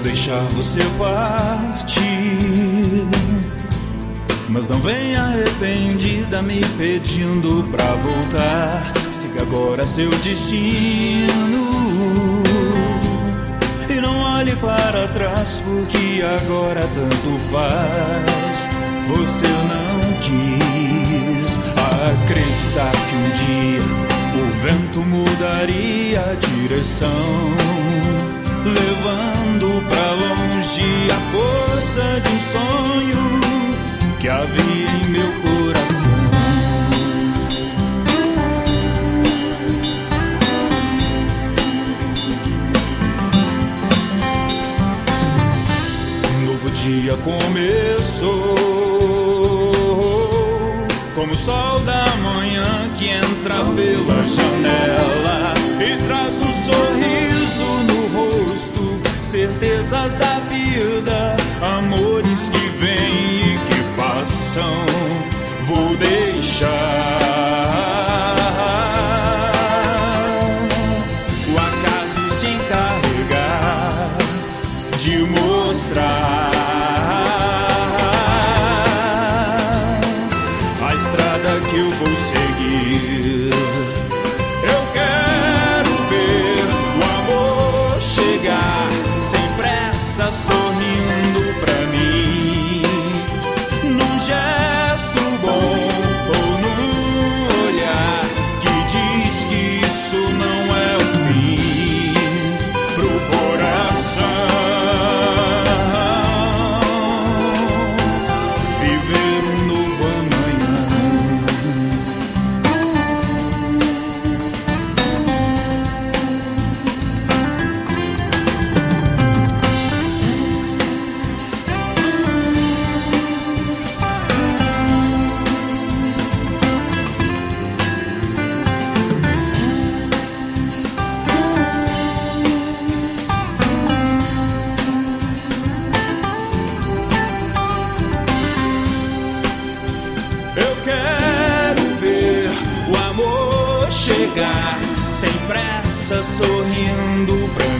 deixar você partir, mas não venha arrependida me pedindo pra voltar. Siga agora seu destino e não olhe para trás, porque agora tanto faz. Você não quis acreditar que um dia o vento mudaria a direção, levando pra longe a força de um sonho que havia em meu coração. Um novo dia começou, como o sol da manhã que entra pela janela e traz um sorriso no rosto, certezas da vida, amores que vêm e que passam. Vou deixar o acaso se encarregar de mostrar a estrada que eu vou seguir. Eu quero ver o amor chegar sem pressa, sorrindo pra mim, num gesto bom ou num olhar que diz que isso não é o fim pro coração. Viver um novo amanhã. Eu quero ver o amor chegar sem pressa, sorrindo pra